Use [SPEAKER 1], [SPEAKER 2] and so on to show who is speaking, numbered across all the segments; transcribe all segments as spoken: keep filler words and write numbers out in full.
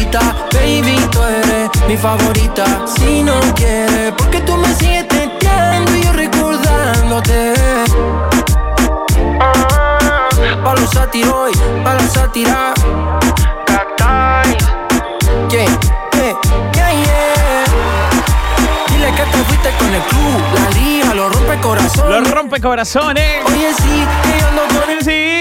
[SPEAKER 1] favorita, baby, tú eres mi favorita. Si no quieres, porque tú me sigues testeando y yo recordándote. Pa' los sátiros, pa' la sátira. Cacay. Yeah, yeah, yeah, yeah. Dile que te fuiste con el club, la liga, lo rompe corazones.
[SPEAKER 2] Lo rompe corazones.
[SPEAKER 1] Oye, sí, que yo ando con
[SPEAKER 2] el sí.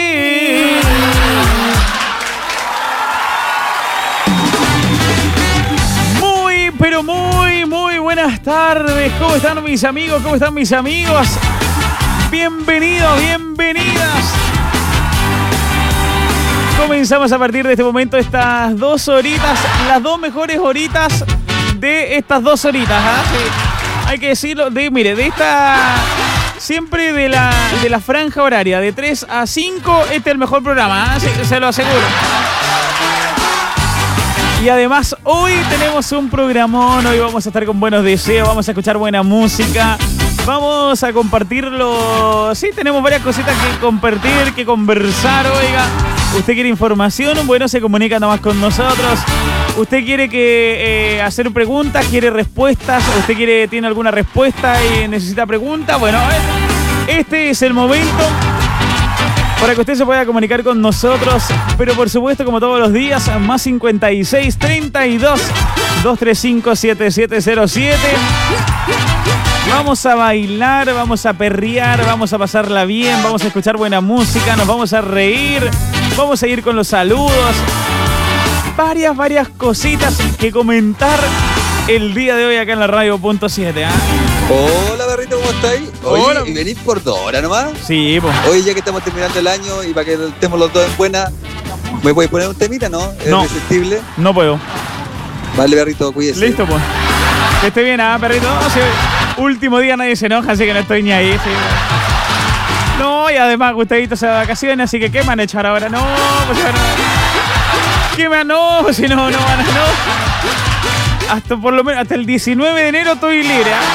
[SPEAKER 2] Muy, pero muy, muy buenas tardes. ¿Cómo están mis amigos? ¿Cómo están mis amigos? Bienvenidos, bienvenidas. Comenzamos a partir de este momento estas dos horitas, las dos mejores horitas de estas dos horitas, ¿ah? Sí. Hay que decirlo, de, mire, de esta, siempre de la, de la franja horaria, de tres a cinco, este es el mejor programa, ¿ah? Sí, se lo aseguro. Y además hoy tenemos un programón, hoy vamos a estar con buenos deseos, vamos a escuchar buena música. Vamos a compartirlo. Sí, tenemos varias cositas que compartir, que conversar, oiga. ¿Usted quiere información? Bueno, se comunica nomás con nosotros. ¿Usted quiere que eh, hacer preguntas? ¿Quiere respuestas? ¿Usted quiere, tiene alguna respuesta y necesita pregunta? Bueno, este es el momento para que usted se pueda comunicar con nosotros. Pero por supuesto, como todos los días, más cincuenta y seis, treinta y dos, doscientos treinta y cinco, setenta y siete cero siete. Vamos a bailar, vamos a perrear, vamos a pasarla bien, vamos a escuchar buena música, nos vamos a reír, vamos a ir con los saludos. Varias, varias cositas que comentar el día de hoy acá en la radio punto siete. ¿eh?
[SPEAKER 3] Hola, Berrito, ¿cómo estáis? Oye,
[SPEAKER 2] Hola.
[SPEAKER 3] ¿Y venís por dos horas nomás?
[SPEAKER 2] Sí, pues.
[SPEAKER 3] Oye, ya que estamos terminando el año y para que estemos los dos en buena, ¿me puedes poner un temita, no? ¿Es
[SPEAKER 2] No.
[SPEAKER 3] irresistible?
[SPEAKER 2] No puedo.
[SPEAKER 3] Vale, Berrito, cuídese.
[SPEAKER 2] Listo, pues. Que esté bien, ¿ah, perrito? No, sí. Último día nadie se enoja, así que no estoy ni ahí. Sí. No, y además Gustavito se va de vacaciones, así que ¿qué me van a echar ahora? No, pues bueno. ¿Qué me no? Pues si no, no van a no. Hasta por lo menos hasta el diecinueve de enero estoy libre, ¿ah?